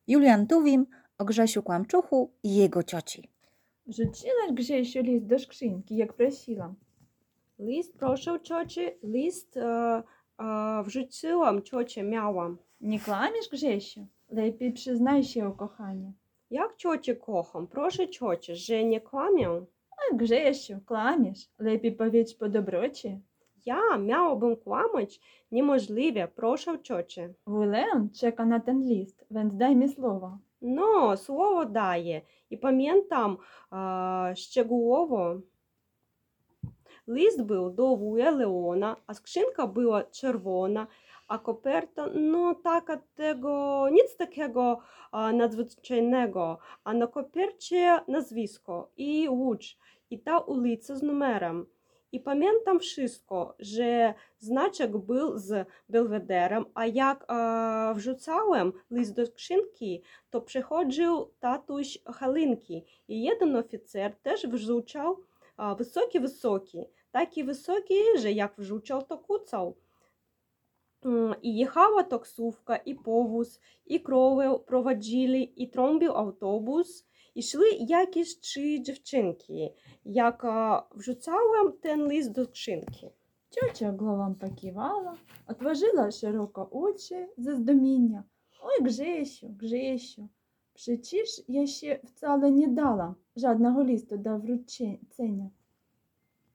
Julian Tuwim o Grzesiu Kłamczuchu i jego cioci. Wrzuciłaś, Grzesiu, list do skrzynki, jak prosiłam. List proszę cioci, list wrzuciłam, ciocie miałam. Nie kłamiesz, Grzesiu? Lepiej przyznaj się, kochanie. Jak ciocię kocham, proszę ciocie, że nie kłamię. A Grzesiu, kłamiesz. Lepiej powiedz po dobroci. Ja miałabym kłamać? Niemożliwe, proszę ciocie. Wulen czeka na ten list, więc daj mi słowo. No, słowo daję i pamiętam szczegółowo. List był до wuja Leona, a skrzynka była czerwona, a koperta, no taka tego, nic takiego nadzwyczajnego, a na kopercie nazwisko i łódź, i ta ulica z numerem. I pamiętam wszystko, że znaczek był z Belwederem, a jak wrzucałem list do skrzynki, to przychodził tatuś Halinki i jeden oficer też wrzucał wysoki, taki wysoki, że jak wrzucał, to kucał. I jechała taksówka, i powóz, i krowy prowadzili, i trąbił autobus, i szły jakieś 3 dziewczynki, jak wrzucałem ten list do skrzynki. Ciocia głową pokiwała, otworzyła szeroko oczy ze zdumienia. Oj, Grzesiu, Grzesiu, przecież ja się wcale nie dałam żadnego listu do wrzucenia.